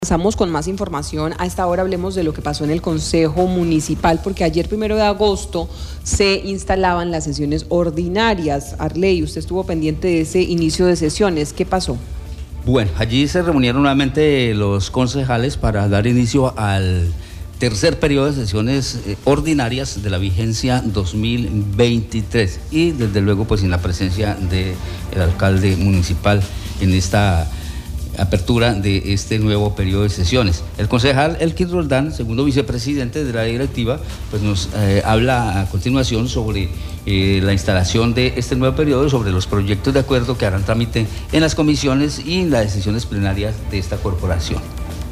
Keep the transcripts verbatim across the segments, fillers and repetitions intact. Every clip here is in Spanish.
Comenzamos con más información. A esta hora hablemos de lo que pasó en el Consejo Municipal, porque ayer, primero de agosto, se instalaban las sesiones ordinarias. Arley, usted estuvo pendiente de ese inicio de sesiones. ¿Qué pasó? Bueno, allí se reunieron nuevamente los concejales para dar inicio al tercer periodo de sesiones ordinarias de la vigencia dos mil veintitrés y desde luego pues en la presencia del alcalde municipal en esta apertura de este nuevo periodo de sesiones. El concejal Elkin Roldán, segundo vicepresidente de la directiva, pues nos eh, habla a continuación sobre eh, la instalación de este nuevo periodo, sobre los proyectos de acuerdo que harán trámite en las comisiones y en las decisiones plenarias de esta corporación.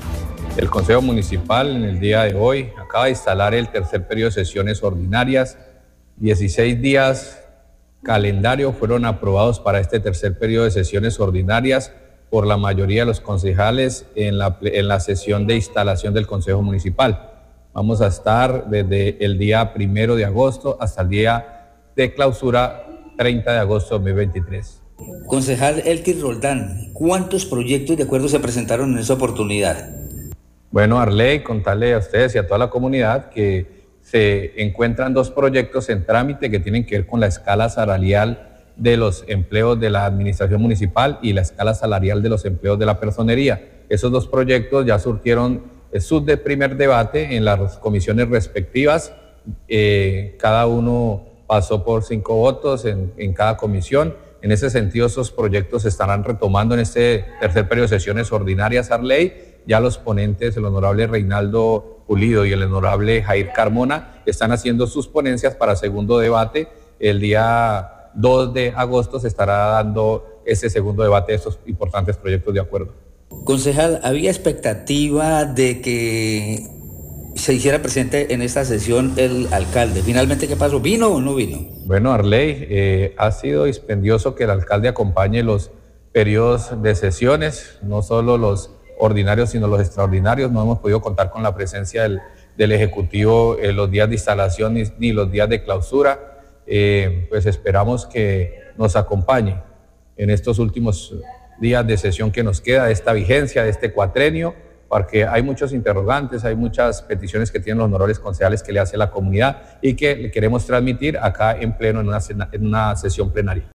El Consejo Municipal en el día de hoy acaba de instalar el tercer periodo de sesiones ordinarias. dieciséis días calendario fueron aprobados para este tercer periodo de sesiones ordinarias por la mayoría de los concejales en la, en la sesión de instalación del Consejo Municipal. Vamos a estar desde el día primero de agosto hasta el día de clausura treinta de agosto de dos mil veintitrés. Concejal Elkin Roldán, ¿cuántos proyectos de acuerdo se presentaron en esa oportunidad? Bueno, Arley, contarle a ustedes y a toda la comunidad que se encuentran dos proyectos en trámite que tienen que ver con la escala salarial de los empleos de la administración municipal y la escala salarial de los empleos de la personería. Esos dos proyectos ya surgieron su de primer debate en las comisiones respectivas. Eh, cada uno pasó por cinco votos en, en cada comisión. En ese sentido, esos proyectos se estarán retomando en este tercer periodo de sesiones ordinarias, Arley. Ya los ponentes, el honorable Reinaldo Pulido y el honorable Jair Carmona, están haciendo sus ponencias para segundo debate. El día dos de agosto se estará dando ese segundo debate de estos importantes proyectos de acuerdo. Concejal, ¿había expectativa de que se hiciera presente en esta sesión el alcalde? ¿Finalmente qué pasó? ¿Vino o no vino? Bueno, Arley, eh, ha sido dispendioso que el alcalde acompañe los periodos de sesiones, no solo los ordinarios, sino los extraordinarios. No hemos podido contar con la presencia del, del Ejecutivo en los días de instalación ni, ni los días de clausura. Eh, pues esperamos que nos acompañe en estos últimos días de sesión que nos queda de esta vigencia, de este cuatrenio, porque hay muchos interrogantes, hay muchas peticiones que tienen los honorables concejales que le hace la comunidad y que le queremos transmitir acá en pleno en una, en una sesión plenaria.